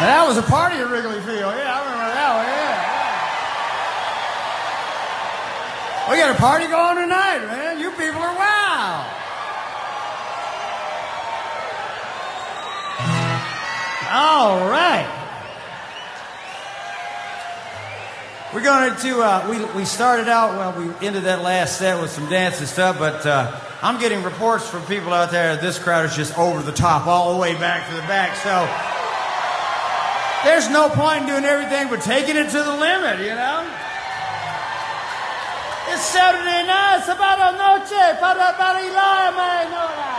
That was a party at Wrigley Field. Yeah, I remember that one, yeah. We got a party going tonight, man. You people are wild. All right. We're going to, we started out, well, we ended that last set with some dance and stuff, but I'm getting reports from people out there that this crowd is just over the top, all the way back to the back, so there's no point in doing everything but taking it to the limit, you know? It's Saturday night, sábado noche, para bailar, mañana.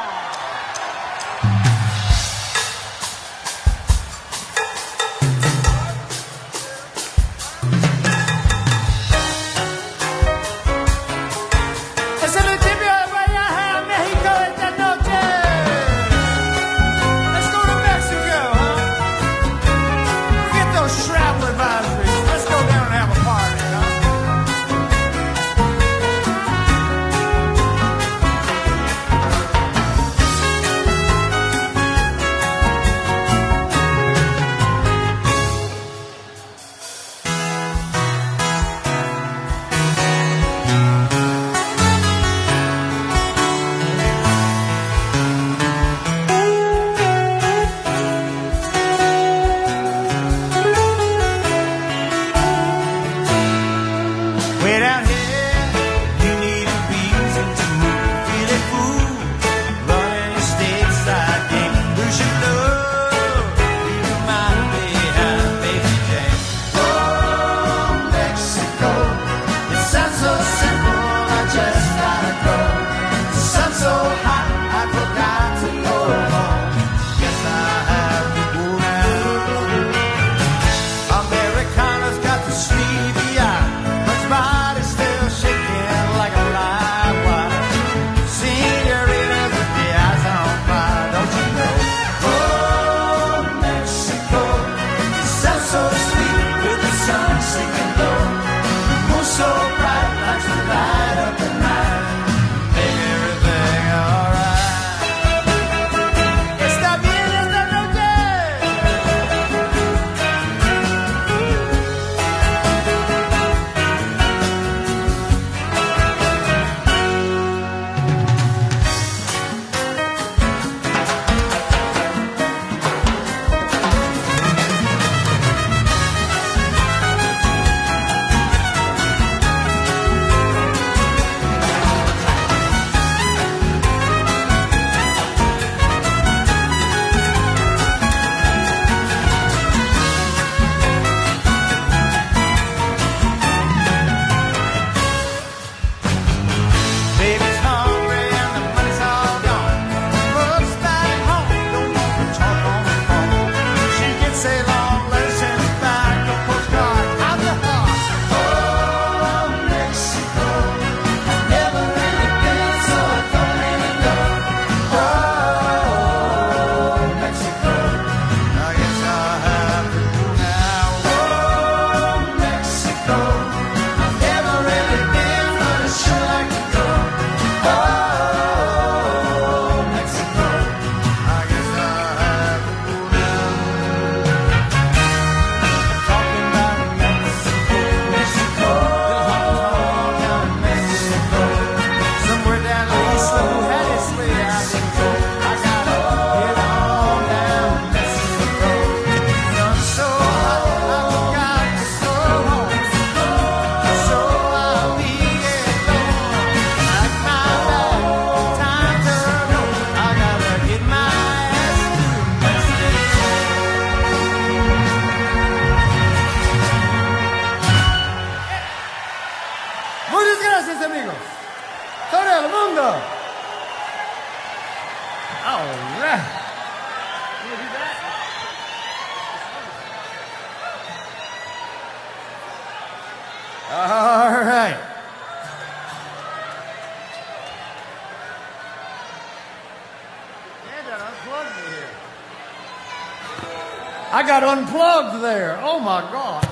I got unplugged there. Oh, my God.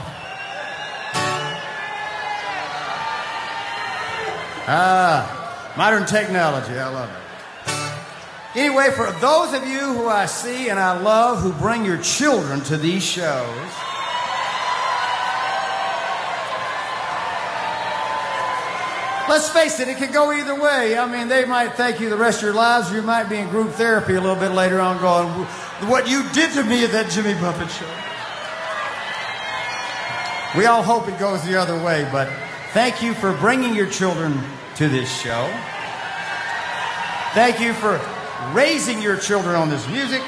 Modern technology. I love it. Anyway, for those of you who I see and I love who bring your children to these shows, let's face it, it could go either way. I mean, they might thank you the rest of your lives, or you might be in group therapy a little bit later on going, what you did to me at that Jimmy Buffett show. We all hope it goes the other way, but thank you for bringing your children to this show. Thank you for raising your children on this music.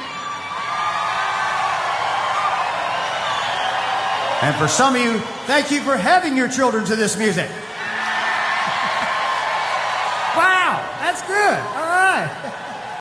And for some of you, thank you for having your children to this music. Wow, that's good. All right.